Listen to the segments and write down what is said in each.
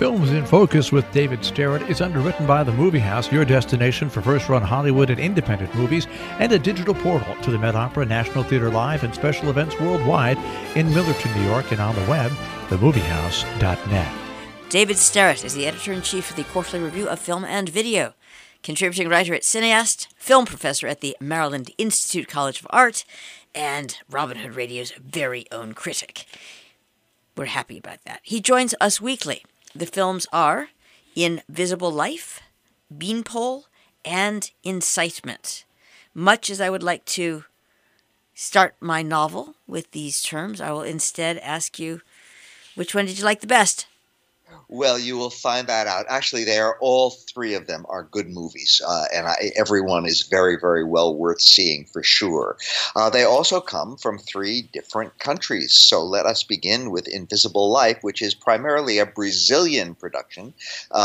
Films in Focus with David Starrett is underwritten by The Movie House, your destination for first-run Hollywood and independent movies, and a digital portal to the Met Opera, National Theater Live, and special events worldwide in Millerton, New York, and on the web, themoviehouse.net. David Starrett is the editor-in-chief of the Quarterly Review of Film and Video, contributing writer at Cineast, film professor at the Maryland Institute College of Art, and Robin Hood Radio's very own critic. We're happy about that. He joins us weekly. The films are Invisible Life, Beanpole, and Incitement. Much as I would like to start my novel with these terms, I will instead ask you, which one did you like the best? Well, you will find that out. Actually, all three of them are good movies, and every one is very, very well worth seeing for sure. They also come from three different countries. So let us begin with Invisible Life, which is primarily a Brazilian production,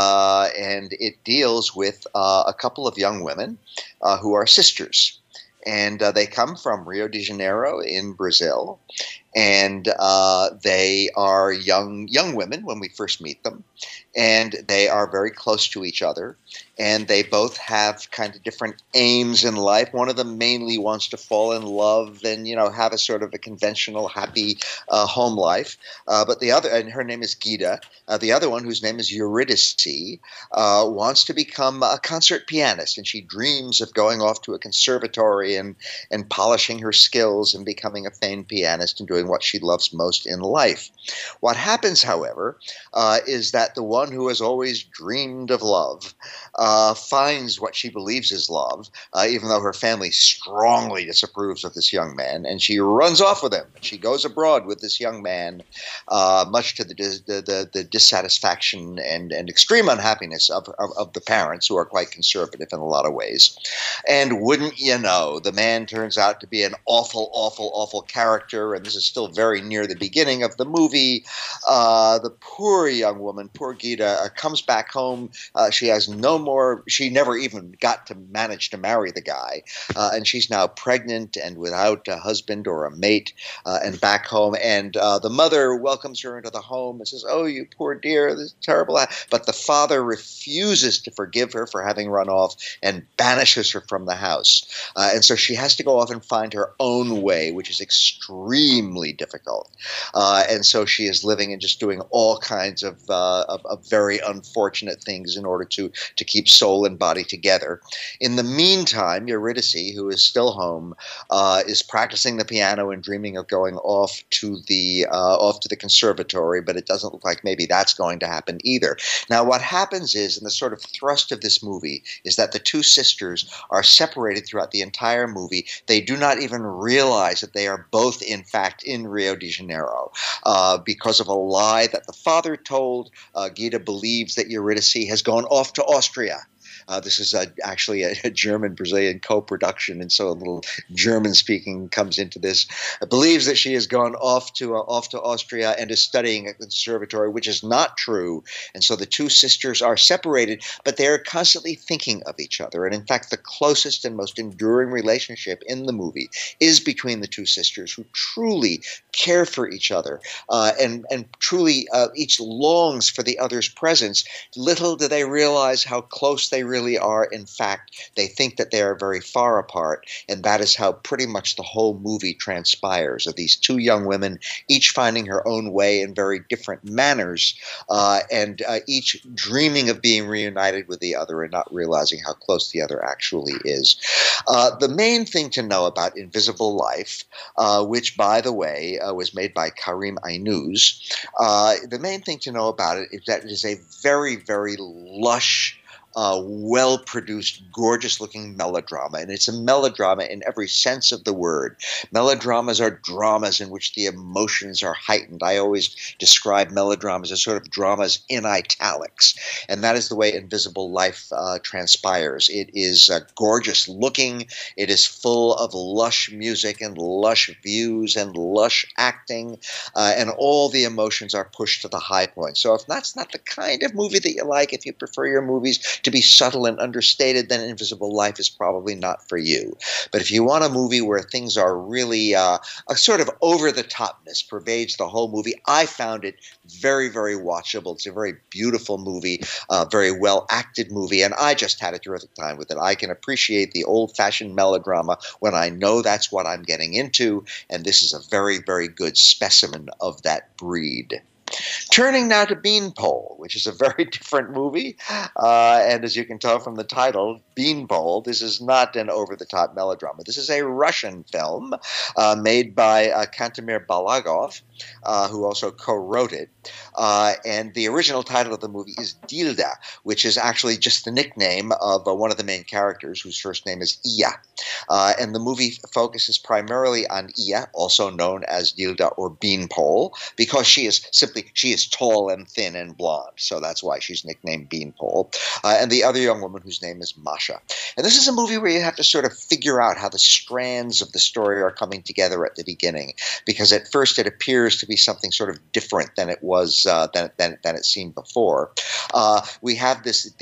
and it deals with a couple of young women who are sisters. And they come from Rio de Janeiro in Brazil, and they are young women when we first meet them, and they are very close to each other, and they both have kind of different aims in life. One of them mainly wants to fall in love and, have a sort of a conventional, happy home life. But the other, and her name is Gita, the other one, whose name is Eurydice, wants to become a concert pianist, and she dreams of going off to a conservatory and polishing her skills and becoming a famed pianist and doing what she loves most in life. What happens, however, is that the one who has always dreamed of love finds what she believes is love, even though her family strongly disapproves of this young man, and she runs off with him. She goes abroad with this young man, much to the dissatisfaction and extreme unhappiness of the parents, who are quite conservative in a lot of ways. And wouldn't you know, the man turns out to be an awful, awful, awful character, and this is still very near the beginning of the movie. The poor young woman, poor Gita, comes back home. She has she never even got to manage to marry the guy, and she's now pregnant and without a husband or a mate, and back home. And the mother welcomes her into the home and says, "Oh, you poor dear, this is terrible." But the father refuses to forgive her for having run off and banishes her from the house. And so she has to go off and find her own way, which is extremely difficult. And so she is living and just doing all kinds of very unfortunate things in order to keep soul and body together. In the meantime, Eurydice, who is still home, is practicing the piano and dreaming of going off to the conservatory, but it doesn't look like maybe that's going to happen either. Now, what happens is, and the sort of thrust of this movie, is that the two sisters are separated throughout the entire movie. They do not even realize that they are both, in fact, in Rio de Janeiro because of a lie that the father told. Gita believes that Eurydice has gone off to Austria. This is actually a German-Brazilian co-production, and so a little German-speaking comes into this. Believes that she has gone off to Austria and is studying at the conservatory, which is not true. And so the two sisters are separated, but they are constantly thinking of each other. And in fact, the closest and most enduring relationship in the movie is between the two sisters, who truly care for each other and truly each longs for the other's presence. Little do they realize how close they really are. In fact, they think that they are very far apart, and that is how pretty much the whole movie transpires, of these two young women, each finding her own way in very different manners, and each dreaming of being reunited with the other and not realizing how close the other actually is. The main thing to know about Invisible Life, which, by the way, was made by Karim Ainuz, the main thing to know about it is that it is a very, very lush, well-produced, gorgeous-looking melodrama. And it's a melodrama in every sense of the word. Melodramas are dramas in which the emotions are heightened. I always describe melodramas as sort of dramas in italics. And that is the way Invisible Life transpires. It is gorgeous-looking. It is full of lush music and lush views and lush acting. And all the emotions are pushed to the high point. So if that's not the kind of movie that you like, if you prefer your movies to be subtle and understated, then Invisible Life is probably not for you. But if you want a movie where things are really a sort of over-the-topness pervades the whole movie, I found it very, very watchable. It's a very beautiful movie, very well-acted movie, and I just had a terrific time with it. I can appreciate the old-fashioned melodrama when I know that's what I'm getting into, and this is a very, very good specimen of that breed. Turning now to Beanpole, which is a very different movie, and as you can tell from the title, Beanpole, this is not an over-the-top melodrama. This is a Russian film made by Kantemir Balagov, who also co-wrote it, and the original title of the movie is Dilda, which is actually just the nickname of one of the main characters, whose first name is Iya. And the movie focuses primarily on Iya, also known as Dilda or Beanpole, because she is tall and thin and blonde, so that's why she's nicknamed Beanpole. And the other young woman whose name is Masha. And this is a movie where you have to sort of figure out how the strands of the story are coming together at the beginning, because at first it appears to be something sort of different than it was than it seemed before. We have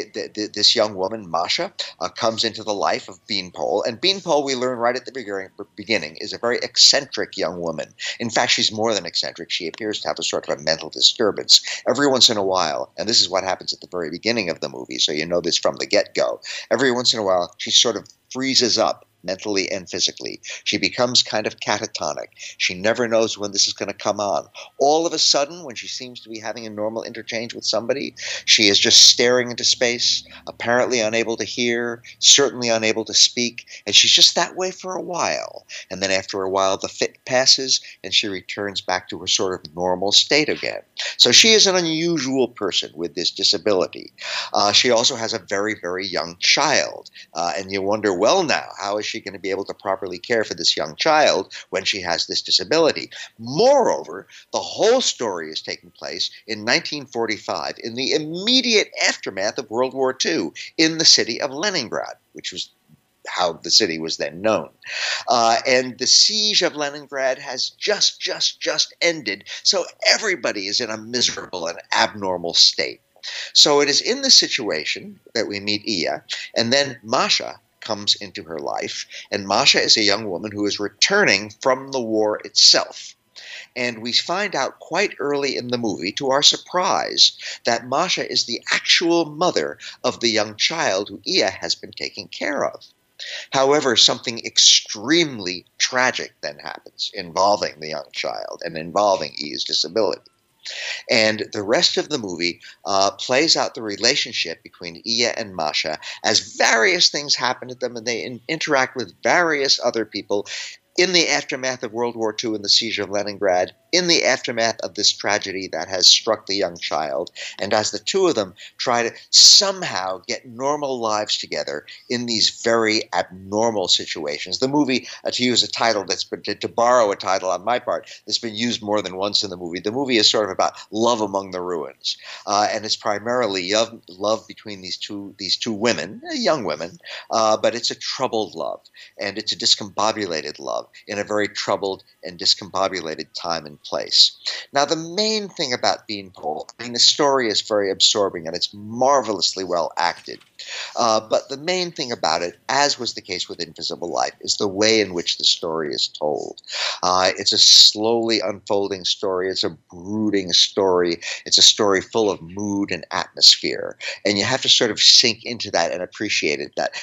this young woman, Masha, comes into the life of Beanpole, and Beanpole, we learn right at the beginning, is a very eccentric young woman. In fact, she's more than eccentric. She appears to have a sort of a mental disturbance every once in a while, and this is what happens at the very beginning of the movie, so you know this from the get-go. Every once in a while, she sort of freezes up mentally and physically. She becomes kind of catatonic. She never knows when this is going to come on. All of a sudden, when she seems to be having a normal interchange with somebody, she is just staring into space, apparently unable to hear, certainly unable to speak, and she's just that way for a while. And then after a while, the fit passes, and she returns back to her sort of normal state again. So she is an unusual person with this disability. She also has a very, very young child, and you wonder, well, now, how is she going to be able to properly care for this young child when she has this disability? Moreover, the whole story is taking place in 1945 in the immediate aftermath of World War II in the city of Leningrad, which was how the city was then known. And the siege of Leningrad has just ended, so everybody is in a miserable and abnormal state. So it is in this situation that we meet Iya, and then Masha comes into her life, and Masha is a young woman who is returning from the war itself. And we find out quite early in the movie, to our surprise, that Masha is the actual mother of the young child who Iya has been taking care of. However, something extremely tragic then happens involving the young child and involving Iya's disability. And the rest of the movie plays out the relationship between Iya and Masha as various things happen to them, and they interact with various other people in the aftermath of World War II and the siege of Leningrad, in the aftermath of this tragedy that has struck the young child, and as the two of them try to somehow get normal lives together in these very abnormal situations. The movie, to use a title to borrow a title on my part, that's been used more than once in the movie. The movie is sort of about love among the ruins, and it's primarily love between these two women, young women, but it's a troubled love, and it's a discombobulated love in a very troubled and discombobulated time and place. Now, the main thing about Beanpole, I mean, the story is very absorbing and it's marvelously well acted. But the main thing about it, as was the case with Invisible Life, is the way in which the story is told. It's a slowly unfolding story. It's a brooding story. It's a story full of mood and atmosphere. And you have to sort of sink into that and appreciate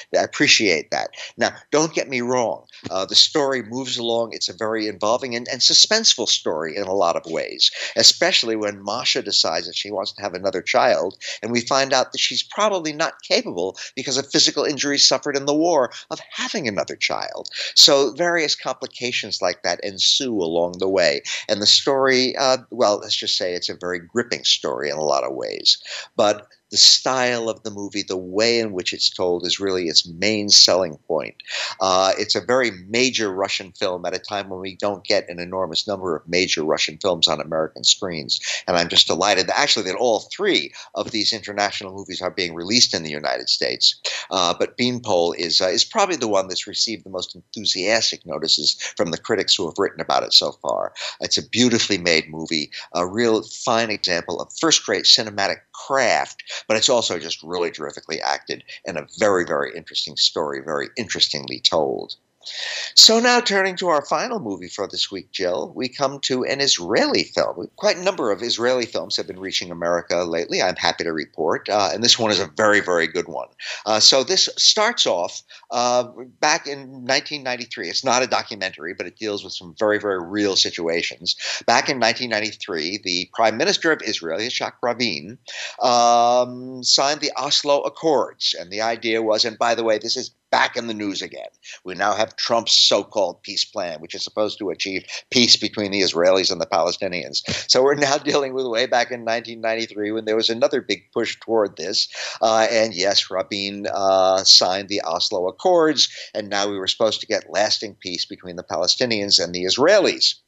that. Now, don't get me wrong. The story moves along. It's a very involving and suspenseful story in a lot of ways, especially when Masha decides that she wants to have another child, and we find out that she's probably not capable, because of physical injuries suffered in the war, of having another child. So various complications like that ensue along the way. And the story, well, let's just say it's a very gripping story in a lot of ways. But the style of the movie, the way in which it's told, is really its main selling point. It's a very major Russian film at a time when we don't get an enormous number of major Russian films on American screens. And I'm just delighted that all three of these international movies are being released in the United States. But Beanpole is probably the one that's received the most enthusiastic notices from the critics who have written about it so far. It's a beautifully made movie, a real fine example of first-rate cinematic craft, but it's also just really terrifically acted and a very, very interesting story, very interestingly told. So now turning to our final movie for this week, Jill, we come to an Israeli film. Quite a number of Israeli films have been reaching America lately, I'm happy to report, and this one is a very, very good one. So this starts off back in 1993. It's not a documentary, but it deals with some very, very real situations. Back in 1993, the Prime Minister of Israel, Yitzhak Rabin, signed the Oslo Accords, and the idea was, and by the way, this is back in the news again. We now have Trump's so-called peace plan, which is supposed to achieve peace between the Israelis and the Palestinians. So we're now dealing with way back in 1993 when there was another big push toward this. And yes, Rabin signed the Oslo Accords, and now we were supposed to get lasting peace between the Palestinians and the Israelis.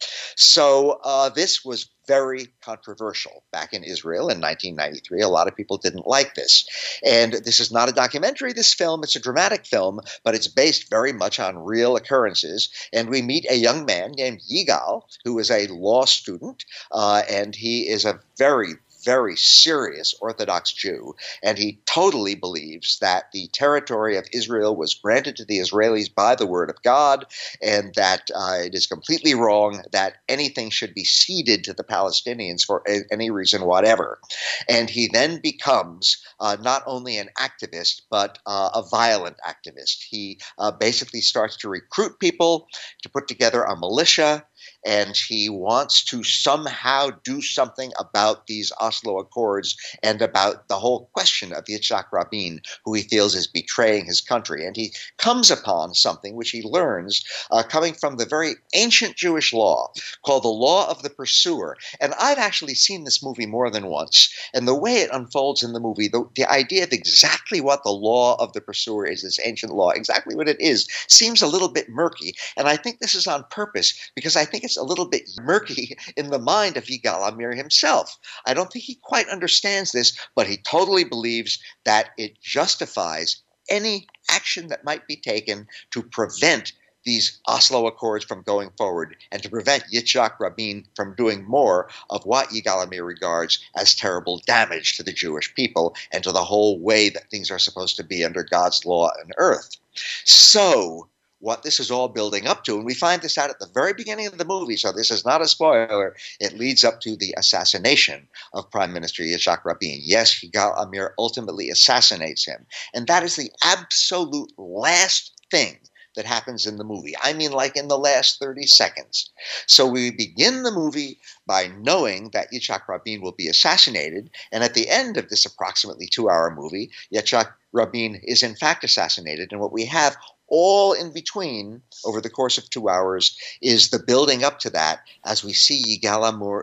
So this was very controversial back in Israel in 1993. A lot of people didn't like this. And this is not a documentary, this film. It's a dramatic film, but it's based very much on real occurrences. And we meet a young man named Yigal, who is a law student, and he is a very, very serious Orthodox Jew, and he totally believes that the territory of Israel was granted to the Israelis by the word of God, and that it is completely wrong that anything should be ceded to the Palestinians for any reason whatever. And he then becomes not only an activist, but a violent activist. He basically starts to recruit people to put together a militia, and he wants to somehow do something about these Oslo Accords and about the whole question of Yitzhak Rabin, who he feels is betraying his country. And he comes upon something which he learns coming from the very ancient Jewish law called the Law of the Pursuer. And I've actually seen this movie more than once. And the way it unfolds in the movie, the idea of exactly what the Law of the Pursuer is, this ancient law, exactly what it is, seems a little bit murky. And I think this is on purpose because I think it's a little bit murky in the mind of Yigal Amir himself. I don't think he quite understands this, but he totally believes that it justifies any action that might be taken to prevent these Oslo Accords from going forward and to prevent Yitzhak Rabin from doing more of what Yigal Amir regards as terrible damage to the Jewish people and to the whole way that things are supposed to be under God's law and earth. So what this is all building up to, and we find this out at the very beginning of the movie, so this is not a spoiler, it leads up to the assassination of Prime Minister Yitzhak Rabin. Yes, Yigal Amir ultimately assassinates him, and that is the absolute last thing that happens in the movie. I mean, like in the last 30 seconds. So we begin the movie by knowing that Yitzhak Rabin will be assassinated, and at the end of this approximately 2-hour movie, Yitzhak Rabin is in fact assassinated, and what we have all in between, over the course of 2 hours, is the building up to that as we see Yigal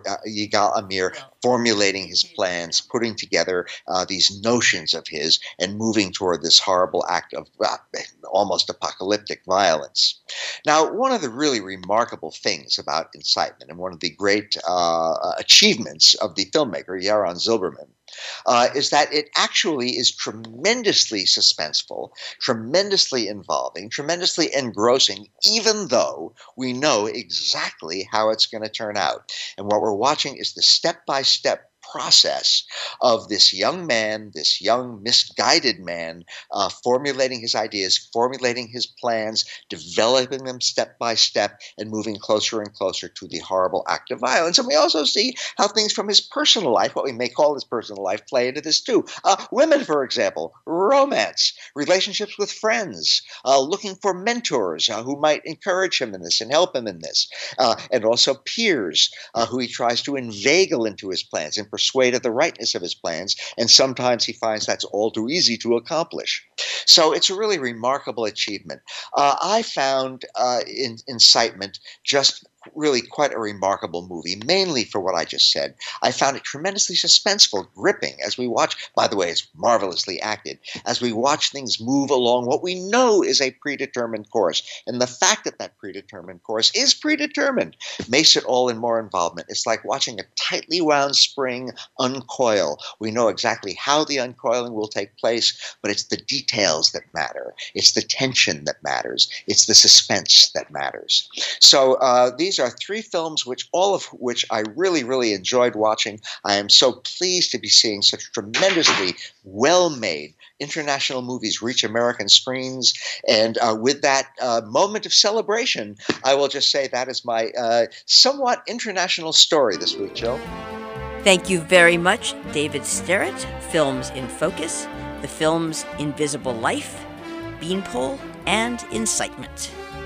Amir formulating his plans, putting together these notions of his, and moving toward this horrible act of almost apocalyptic violence. Now, one of the really remarkable things about Incitement, and one of the great achievements of the filmmaker, Yaron Zilberman, is that it actually is tremendously suspenseful, tremendously involving, tremendously engrossing, even though we know exactly how it's going to turn out. And what we're watching is the step-by-step process of this young man, this young misguided man, formulating his ideas, formulating his plans, developing them step by step, and moving closer and closer to the horrible act of violence. And we also see how things from his personal life, what we may call his personal life, play into this too. Women, for example, romance, relationships with friends, looking for mentors who might encourage him in this and help him in this, and also peers who he tries to inveigle into his plans and persuade of the rightness of his plans, and sometimes he finds that's all too easy to accomplish. So it's a really remarkable achievement. I found Incitement just really quite a remarkable movie, mainly for what I just said. I found it tremendously suspenseful, gripping, as we watch. By the way, it's marvelously acted. As we watch things move along what we know is a predetermined course. And the fact that that predetermined course is predetermined makes it all in more involvement. It's like watching a tightly wound spring uncoil. We know exactly how the uncoiling will take place, but it's the details details that matter. It's the tension that matters. It's the suspense that matters. So these are three films all of which I really, really enjoyed watching. I am so pleased to be seeing such tremendously well-made international movies reach American screens. And with that moment of celebration, I will just say that is my somewhat international story this week, Jill. Thank you very much, David Sterrett. Films in Focus, the films Invisible Life, Beanpole, and Incitement.